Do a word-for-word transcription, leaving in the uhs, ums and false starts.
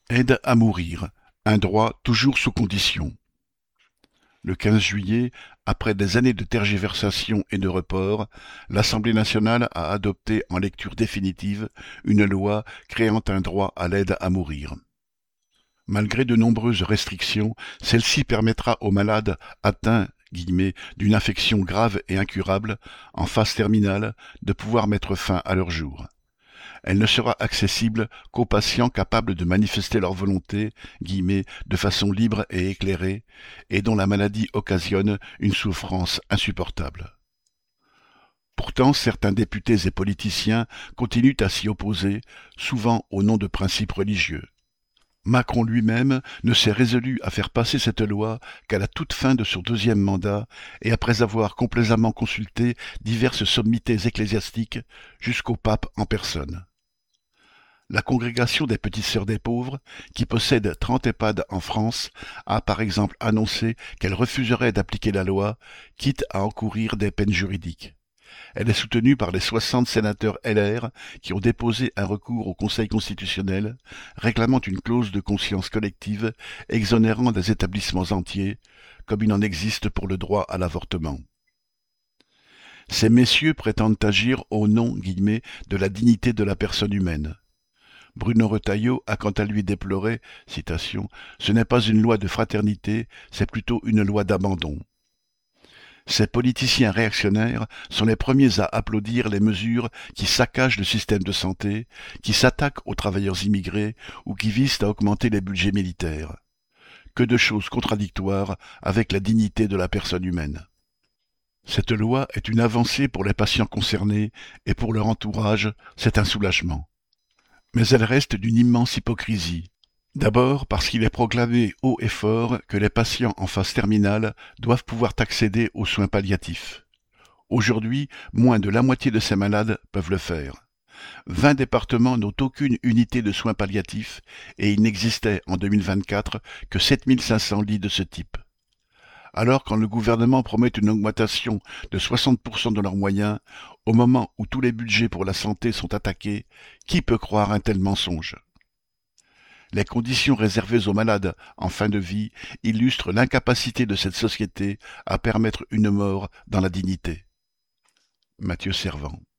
Aide à mourir, un droit toujours sous condition. Le quinze juillet, après des années de tergiversation et de report, l'Assemblée nationale a adopté en lecture définitive une loi créant un droit à l'aide à mourir. Malgré de nombreuses restrictions, celle-ci permettra aux malades atteints guillemets, d'une infection grave et incurable, en phase terminale, de pouvoir mettre fin à leurs jours. Elle ne sera accessible qu'aux patients capables de manifester leur volonté, guillemets, de façon libre et éclairée, et dont la maladie occasionne une souffrance insupportable. Pourtant, certains députés et politiciens continuent à s'y opposer, souvent au nom de principes religieux. Macron lui-même ne s'est résolu à faire passer cette loi qu'à la toute fin de son deuxième mandat et après avoir complaisamment consulté diverses sommités ecclésiastiques jusqu'au pape en personne. La congrégation des Petites Sœurs des Pauvres, qui possède trente EHPAD en France, a par exemple annoncé qu'elle refuserait d'appliquer la loi, quitte à encourir des peines juridiques. Elle est soutenue par les soixante sénateurs L R qui ont déposé un recours au Conseil constitutionnel réclamant une clause de conscience collective exonérant des établissements entiers, comme il en existe pour le droit à l'avortement. Ces messieurs prétendent agir au nom guillemets, de la dignité de la personne humaine. Bruno Retailleau a quant à lui déploré, citation, « Ce n'est pas une loi de fraternité, c'est plutôt une loi d'abandon ». Ces politiciens réactionnaires sont les premiers à applaudir les mesures qui saccagent le système de santé, qui s'attaquent aux travailleurs immigrés ou qui visent à augmenter les budgets militaires. Que de choses contradictoires avec la dignité de la personne humaine. Cette loi est une avancée pour les patients concernés et pour leur entourage, c'est un soulagement. Mais elle reste d'une immense hypocrisie. D'abord parce qu'il est proclamé haut et fort que les patients en phase terminale doivent pouvoir accéder aux soins palliatifs. Aujourd'hui, moins de la moitié de ces malades peuvent le faire. Vingt départements n'ont aucune unité de soins palliatifs et il n'existait en deux mille vingt-quatre que sept mille cinq cents lits de ce type. Alors quand le gouvernement promet une augmentation de soixante pour cent de leurs moyens, au moment où tous les budgets pour la santé sont attaqués, qui peut croire un tel mensonge ? Les conditions réservées aux malades en fin de vie illustrent l'incapacité de cette société à permettre une mort dans la dignité. Mathieu Servan.